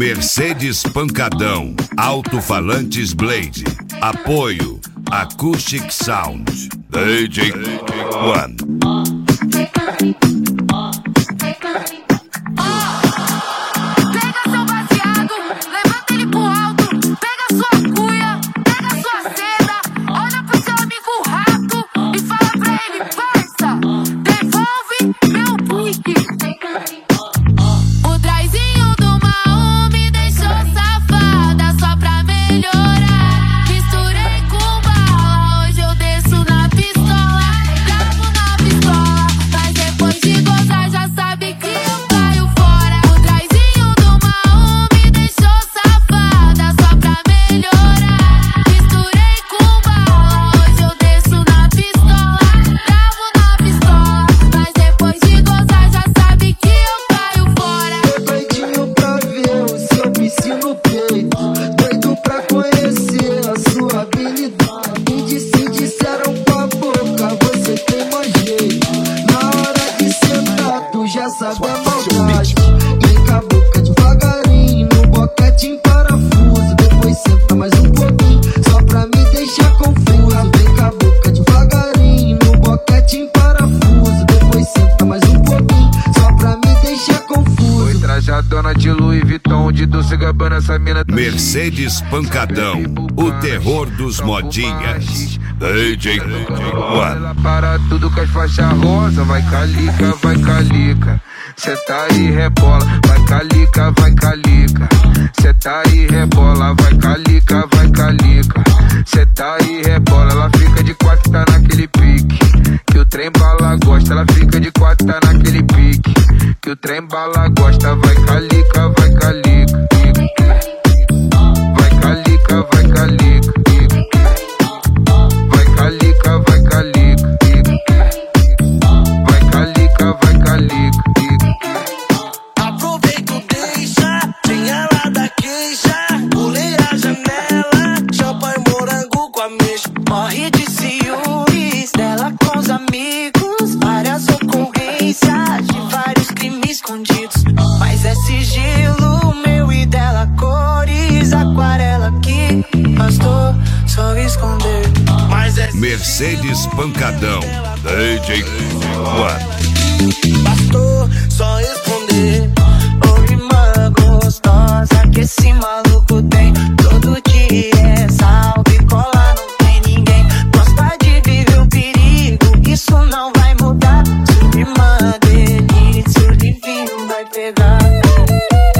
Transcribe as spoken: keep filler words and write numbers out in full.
Mercedes Pancadão, alto-falantes Blade, apoio Acoustic Sound, D J One. Vem com a boca devagarinho, no boquete em parafuso. Depois senta mais um pouquinho, só pra me deixar confuso. Vem com a boca devagarinho, no boquete em parafuso. Depois senta mais um pouquinho, só pra me deixar confuso. Foi trajadona de Louis Vuitton, de Dolce Gabbana, essa mina tá... Mercedes Pancadão, o terror dos modinhas, D J One. Ela para tudo com as faixas rosa, vai calica, vai calica. Cê tá aí, rebola, vai calica, vai calica. Cê tá aí, rebola, vai calica, vai calica. Cê tá aí, rebola, ela fica de quatro, tá naquele pique. Que o trem bala gosta, ela fica de quatro, tá naquele pique. Que o trem bala gosta, vai calica, vai calica. Vai calica, vai calica. Vai calica, vai calica. Vai calica, vai calica. Morre de ciúmes dela com os amigos, várias ocorrências de vários crimes escondidos. Mas é sigilo meu e dela, cores, aquarela que bastou só esconder. Mas é Mercedes Pancadão, D J One. Bastou só esconder. Ô irmã gostosa que esse maluco tem, todo dia é salve e cola. Isso não vai mudar. Sua irmã dele, seu livinho vai pegar.